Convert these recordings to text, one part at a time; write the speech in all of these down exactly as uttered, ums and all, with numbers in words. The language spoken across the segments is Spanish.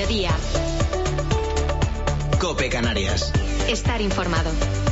Mediodía. COPE Canarias. Estar informado.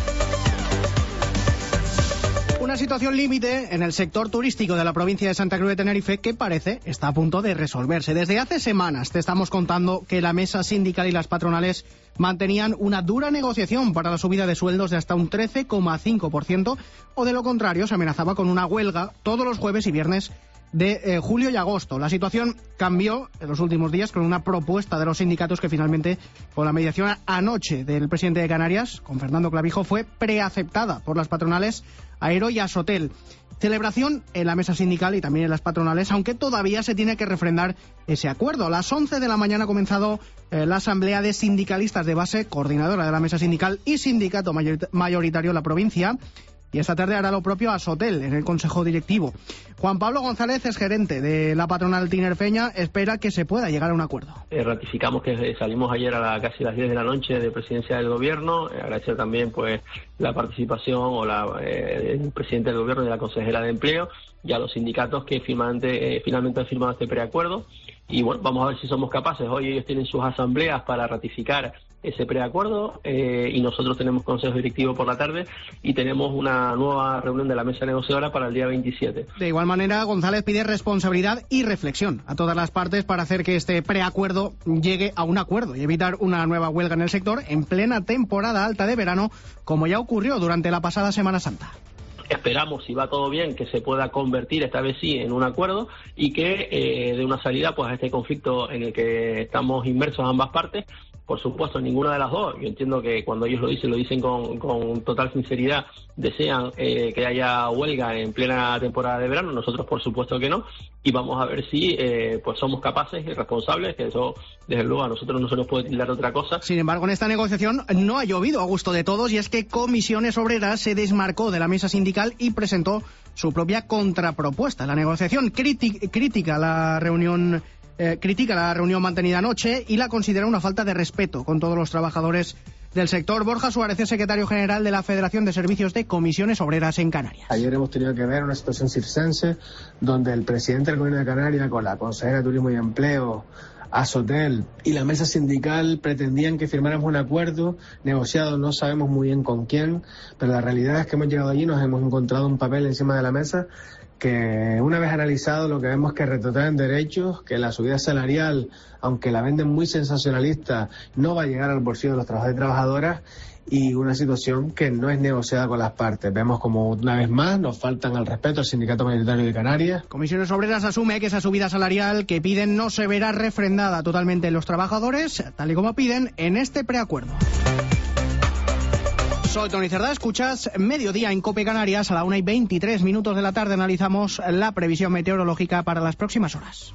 Una situación límite en el sector turístico de la provincia de Santa Cruz de Tenerife que parece está a punto de resolverse. Desde hace semanas te estamos contando que la mesa sindical y las patronales mantenían una dura negociación para la subida de sueldos de hasta un trece coma cinco por ciento o de lo contrario se amenazaba con una huelga todos los jueves y viernes de eh, julio y agosto. La situación cambió en los últimos días con una propuesta de los sindicatos que finalmente, con la mediación anoche del presidente de Canarias, con Fernando Clavijo, fue preaceptada por las patronales Aero y Asotel. Celebración en la mesa sindical y también en las patronales, aunque todavía se tiene que refrendar ese acuerdo. A las once de la mañana ha comenzado eh, la asamblea de sindicalistas de base, coordinadora de la mesa sindical y sindicato mayoritario de la provincia. Y esta tarde hará lo propio Asotel en el Consejo Directivo. Juan Pablo González es gerente de la patronal tinerfeña, espera que se pueda llegar a un acuerdo. Eh, ratificamos que salimos ayer a la, casi las diez de la noche de presidencia del gobierno. Eh, agradecer también pues la participación o la, eh, del presidente del gobierno y de la consejera de empleo y a los sindicatos que finalmente, eh, finalmente han firmado este preacuerdo. Y bueno, vamos a ver si somos capaces. Hoy ellos tienen sus asambleas para ratificar ese preacuerdo eh, y nosotros tenemos consejo directivo por la tarde y tenemos una nueva reunión de la mesa negociadora para el día veintisiete. De igual manera, González pide responsabilidad y reflexión a todas las partes para hacer que este preacuerdo llegue a un acuerdo y evitar una nueva huelga en el sector en plena temporada alta de verano, como ya ocurrió durante la pasada Semana Santa. Esperamos, si va todo bien, que se pueda convertir esta vez sí en un acuerdo y que eh, dé una salida pues a este conflicto en el que estamos inmersos ambas partes. Por supuesto, ninguna de las dos. Yo entiendo que cuando ellos lo dicen, lo dicen con, con total sinceridad, desean eh, que haya huelga en plena temporada de verano. Nosotros, por supuesto que no. Y vamos a ver si eh, pues somos capaces y responsables, que eso, desde luego, a nosotros no se nos puede tildar otra cosa. Sin embargo, en esta negociación no ha llovido a gusto de todos y es que Comisiones Obreras se desmarcó de la mesa sindical y presentó su propia contrapropuesta. La negociación critica la reunión... Eh, critica la reunión mantenida anoche y la considera una falta de respeto con todos los trabajadores del sector. Borja Suárez es secretario general de la Federación de Servicios de Comisiones Obreras en Canarias. Ayer hemos tenido que ver una situación circense donde el presidente del Gobierno de Canarias con la consejera de Turismo y Empleo, Asotel y la mesa sindical pretendían que firmáramos un acuerdo negociado, no sabemos muy bien con quién, pero la realidad es que hemos llegado allí y nos hemos encontrado un papel encima de la mesa que una vez analizado lo que vemos que retrotraen derechos, que la subida salarial, aunque la venden muy sensacionalista, no va a llegar al bolsillo de los trabajadores y trabajadoras, y una situación que no es negociada con las partes. Vemos como una vez más nos faltan al respeto al Sindicato Mayoritario de Canarias. Comisiones Obreras asume que esa subida salarial que piden no se verá refrendada totalmente en los trabajadores, tal y como piden en este preacuerdo. Soy Tony Cerdá, escuchas Mediodía en COPE Canarias. A la una y veintitrés minutos de la tarde analizamos la previsión meteorológica para las próximas horas.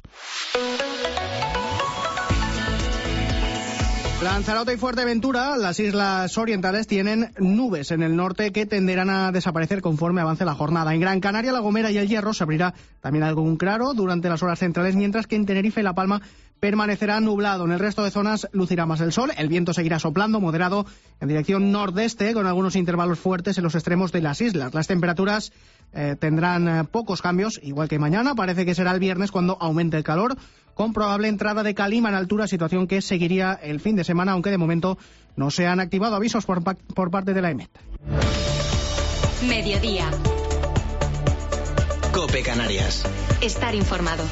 Lanzarote y Fuerteventura, las islas orientales, tienen nubes en el norte que tenderán a desaparecer conforme avance la jornada. En Gran Canaria, La Gomera y El Hierro se abrirá también algún claro durante las horas centrales, mientras que en Tenerife y La Palma permanecerá nublado. En el resto de zonas lucirá más el sol, el viento seguirá soplando moderado en dirección nordeste con algunos intervalos fuertes en los extremos de las islas. Las temperaturas eh, tendrán eh, pocos cambios, igual que mañana. Parece que será el viernes cuando aumente el calor, con probable entrada de calima en altura, situación que seguiría el fin de semana, aunque de momento no se han activado avisos por, por parte de la EMET. Mediodía. COPE Canarias. Estar informado.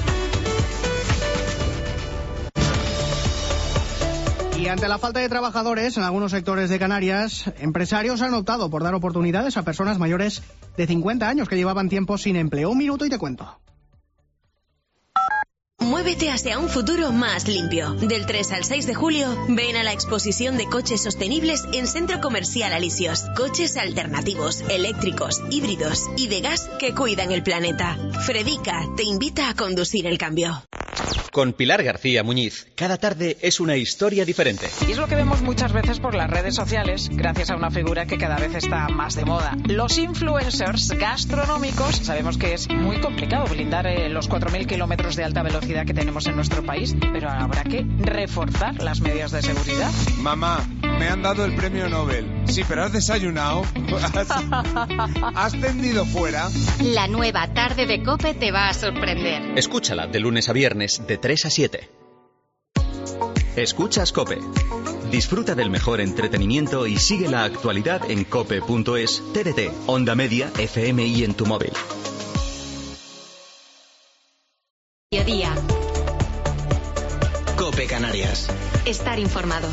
Y ante la falta de trabajadores en algunos sectores de Canarias, empresarios han optado por dar oportunidades a personas mayores de cincuenta años que llevaban tiempo sin empleo. Un minuto y te cuento. Muévete hacia un futuro más limpio. Del tres al seis de julio, ven a la exposición de coches sostenibles en Centro Comercial Alisios. Coches alternativos, eléctricos, híbridos y de gas que cuidan el planeta. Fredica te invita a conducir el cambio. Con Pilar García Muñiz, cada tarde es una historia diferente. Y es lo que vemos muchas veces por las redes sociales, gracias a una figura que cada vez está más de moda. Los influencers gastronómicos. Sabemos que es muy complicado blindar eh, los cuatro mil kilómetros de alta velocidad que tenemos en nuestro país, pero habrá que reforzar las medidas de seguridad. Mamá, me han dado el premio Nobel. Sí, pero ¿has desayunado? ¿Has, ¿Has tendido fuera? La nueva tarde de COPE te va a sorprender. Escúchala de lunes a viernes de tres a siete. Escuchas COPE. Disfruta del mejor entretenimiento y sigue la actualidad en cope punto es, T D T, Onda Media, F M y en tu móvil. Mediodía. COPE Canarias. Estar informado.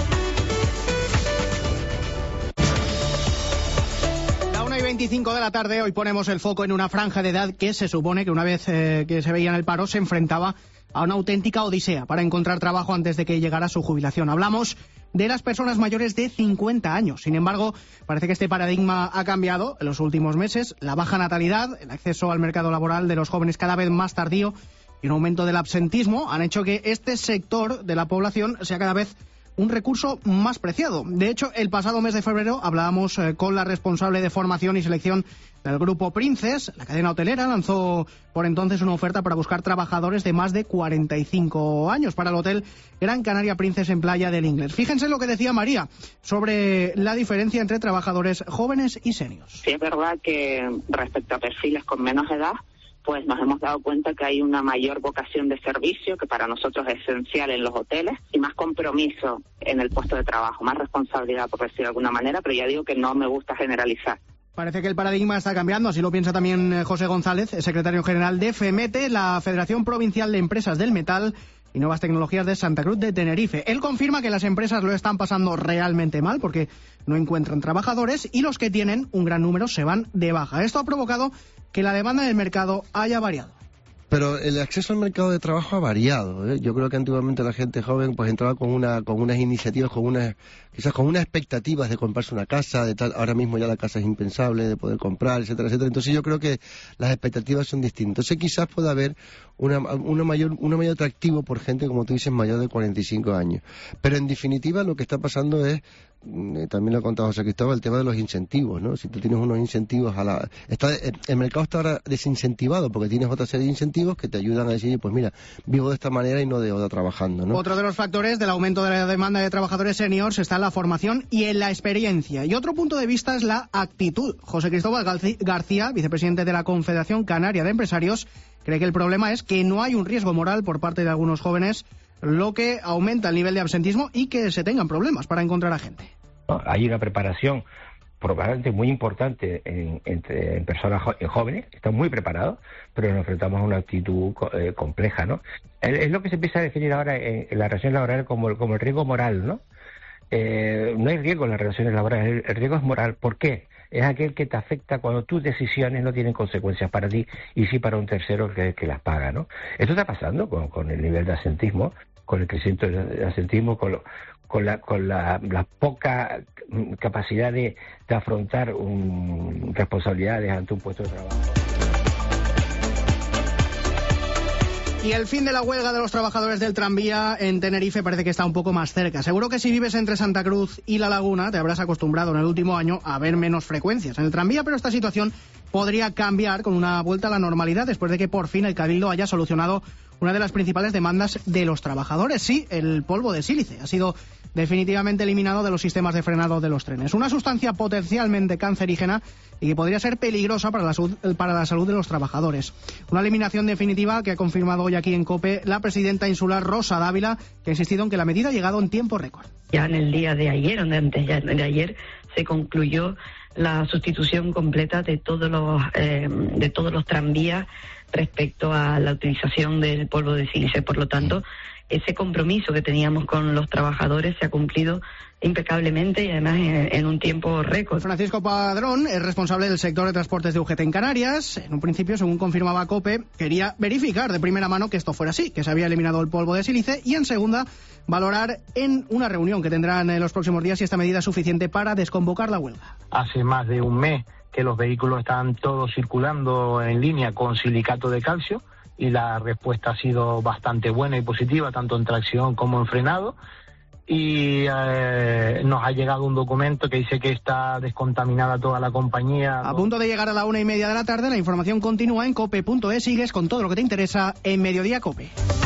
La una y veinticinco de la tarde, hoy ponemos el foco en una franja de edad que se supone que una vez eh, que se veía en el paro se enfrentaba a una auténtica odisea para encontrar trabajo antes de que llegara su jubilación. Hablamos de las personas mayores de cincuenta años. Sin embargo, parece que este paradigma ha cambiado en los últimos meses. La baja natalidad, el acceso al mercado laboral de los jóvenes cada vez más tardío y un aumento del absentismo han hecho que este sector de la población sea cada vez un recurso más preciado. De hecho, el pasado mes de febrero hablábamos eh, con la responsable de formación y selección del grupo Princes. La cadena hotelera lanzó por entonces una oferta para buscar trabajadores de más de cuarenta y cinco años para el hotel Gran Canaria Princes en Playa del Inglés. Fíjense lo que decía María sobre la diferencia entre trabajadores jóvenes y seniors. Sí, es verdad que respecto a perfiles con menos edad, pues nos hemos dado cuenta que hay una mayor vocación de servicio, que para nosotros es esencial en los hoteles, y más compromiso en el puesto de trabajo, más responsabilidad, por decirlo de alguna manera, pero ya digo que no me gusta generalizar. Parece que el paradigma está cambiando, así lo piensa también José González, secretario general de FEMETE, la Federación Provincial de Empresas del Metal y Nuevas Tecnologías de Santa Cruz de Tenerife. Él confirma que las empresas lo están pasando realmente mal porque no encuentran trabajadores y los que tienen un gran número se van de baja. Esto ha provocado que la demanda del mercado haya variado. Pero el acceso al mercado de trabajo ha variado, ¿eh? Yo creo que antiguamente la gente joven pues entraba con una con unas iniciativas, con unas quizás con unas expectativas de comprarse una casa, de tal. Ahora mismo ya la casa es impensable de poder comprar, etcétera, etcétera. Entonces yo creo que las expectativas son distintas. Entonces quizás pueda haber una, una mayor una mayor atractivo por gente, como tú dices, mayor de cuarenta y cinco años. Pero en definitiva lo que está pasando es, también lo ha contado José Cristóbal, el tema de los incentivos, ¿no? Si tú tienes unos incentivos a la... Está, el mercado está ahora desincentivado porque tienes otra serie de incentivos que te ayudan a decir, pues mira, vivo de esta manera y no de otra trabajando, ¿no? Otro de los factores del aumento de la demanda de trabajadores seniors está en la formación y en la experiencia. Y otro punto de vista es la actitud. José Cristóbal García, vicepresidente de la Confederación Canaria de Empresarios, cree que el problema es que no hay un riesgo moral por parte de algunos jóvenes, lo que aumenta el nivel de absentismo y que se tengan problemas para encontrar a gente. Hay una preparación probablemente muy importante en, en, en personas jo- en jóvenes, que están muy preparados, pero nos enfrentamos a una actitud eh, compleja, ¿no? Es, es lo que se empieza a definir ahora en, en la relación laboral como, como el riesgo moral, ¿no? Eh, no hay riesgo en las relaciones laborales, el, el riesgo es moral. ¿Por qué? Es aquel que te afecta cuando tus decisiones no tienen consecuencias para ti y sí para un tercero que, que las paga, ¿no? Esto está pasando con, con el nivel de asentismo, con el crecimiento del asentismo, con, lo, con, la, con la, la poca capacidad de, de afrontar un, responsabilidades ante un puesto de trabajo. Y el fin de la huelga de los trabajadores del tranvía en Tenerife parece que está un poco más cerca. Seguro que si vives entre Santa Cruz y La Laguna te habrás acostumbrado en el último año a ver menos frecuencias en el tranvía, pero esta situación podría cambiar con una vuelta a la normalidad después de que por fin el Cabildo haya solucionado una de las principales demandas de los trabajadores. Sí, el polvo de sílice ha sido definitivamente eliminado de los sistemas de frenado de los trenes. Una sustancia potencialmente cancerígena y que podría ser peligrosa para la, salud, para la salud de los trabajadores. Una eliminación definitiva que ha confirmado hoy aquí en COPE la presidenta insular Rosa Dávila, que ha insistido en que la medida ha llegado en tiempo récord. Ya en el día de ayer, o de antes de ayer, se concluyó la sustitución completa de todos los eh, de todos los tranvías respecto a la utilización del polvo de sílice. Por lo tanto, ese compromiso que teníamos con los trabajadores se ha cumplido impecablemente y además en, en un tiempo récord. Francisco Padrón es responsable del sector de transportes de U G T en Canarias. En un principio, según confirmaba COPE, quería verificar de primera mano que esto fuera así, que se había eliminado el polvo de sílice, y en segunda, valorar en una reunión que tendrán en los próximos días si esta medida es suficiente para desconvocar la huelga. Hace más de un mes que los vehículos están todos circulando en línea con silicato de calcio y la respuesta ha sido bastante buena y positiva, tanto en tracción como en frenado. Y eh, nos ha llegado un documento que dice que está descontaminada toda la compañía. A punto de llegar a la una y media de la tarde, la información continúa en cope punto es. Sigues con todo lo que te interesa en Mediodía COPE.